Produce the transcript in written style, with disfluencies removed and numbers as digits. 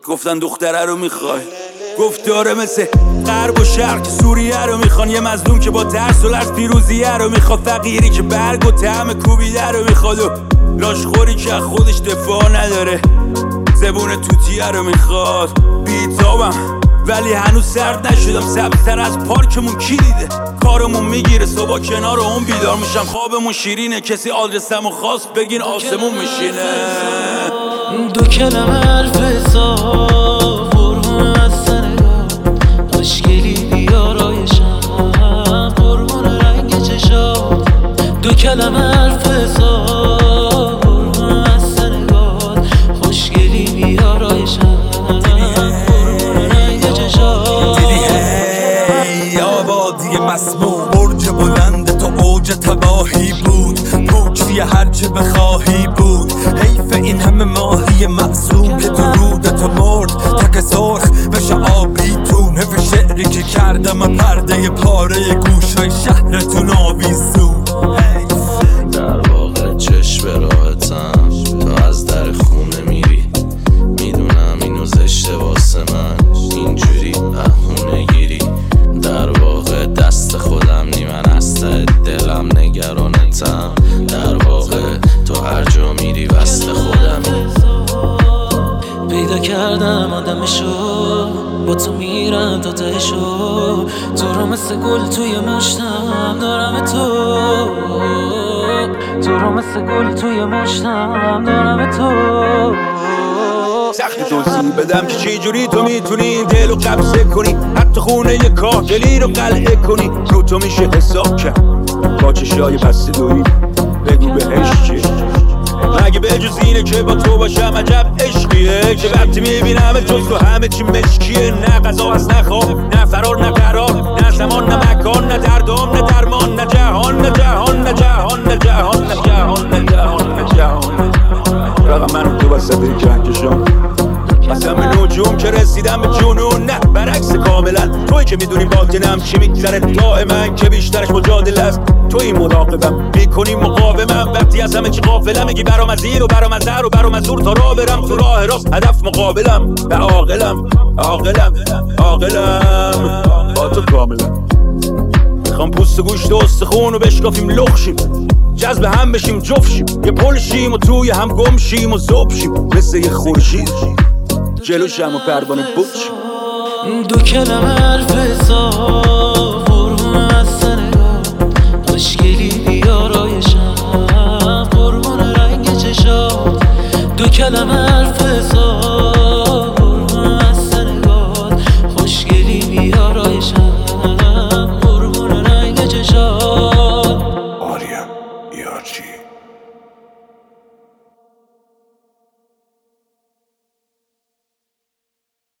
گفتن دختره رو میخوای، گفت داره مثل غرب و شرق که سوریه رو میخوان. یه مظلوم که با ترس و لرز پیروزیه رو میخواد، فقیری که برگ و طعم کوبیده رو میخواد و لاشخوری که خودش دفاع نداره، زبون توتیه رو میخواد. بیتابم ولی هنوز سرد نشدم، سبزتر از پارکمون کی دیده؟ کارمون میگیره صبح کنار اون بیدار میشم، خوابمون شیرینه کسی آدرسمو خواست بگین آسمون میشینه. دو کلمه حرف حساب قربون از سنگاه، خوشگلی بیارایشم قربون رنگ چشات. دو کلمه حرف حساب قربون از سنگاه، خوشگلی بیارایشم قربون رنگ چشات. دیدی هی آبادی مسموم، برج بلند تو اوج تباهی بود، پوچی هرچه بخواهی بود. حیف این همه ماهی معصوم که درودتو مرد، تک سرخ بشه آبی تو. نف شعری که کردم پرده پاره گوشای شهرتون آویزون. در واقع چشم راحتم، تو از در خونه میری، میدونم اینو زشته واسه من اینجوری بهونه گیری. در واقع دست خودم نی، من از ته دلم نگرانتم. در واقع تو هر جا میری وصل خودمی. پیدا کردم آدمشو، با تو میرم تا تهشو، تو رو مثل گل توی مشتم دارم تو، تو رو مثل گل توی مشتم دارم تو. سخت توضیح بدم که چی جوری تو میتونی این دل رو قبضه کنی، حتی خونه یه کاهگلی رو قلعه کنی. رو تو میشه حساب کرد با چشای بسته دویی، بگو بهش چی مگه به جز اینه که با تو باشم عجب عشقیه، که وقتی میبینم جز تو همه چی مشکیه. نه غذا هست نه خواب نه فرار نه قرار، نه زمان نه مکان نه دردام نه درمان، نه جهان نه جهان نه جهان نه جهان نه جهان نه جهان نه جهان. رقم من تو وسط کهکشان، قسم نجوم که رسیدم به جنون، نه برعکس کاملا. توی که میدونی باطنم چی میگذره، دائما که بیشترش مجادله است. توی مراقبم میکنی مقاومم، وقتی از همه چی غافلم میگی برام از این و برام از در و برام از دور تا راه برم تو راه راست. هدف مقابلم و عاقلم عاقلم عاقلم با تو کاملا. میخوام پوست گوشت و استخون رو بشکافیم لخشیم، جذب هم بشیم جفشیم، یه پل شیم و توی هم گم شیم و ذوب شیم مثل یه خورشید جلوشم و پروانه بچ. دو کلمه حرف حساب قربون از سنگاه، خوشگلی بیارایشم قربون رنگ چشات. دو کلمه حرف حساب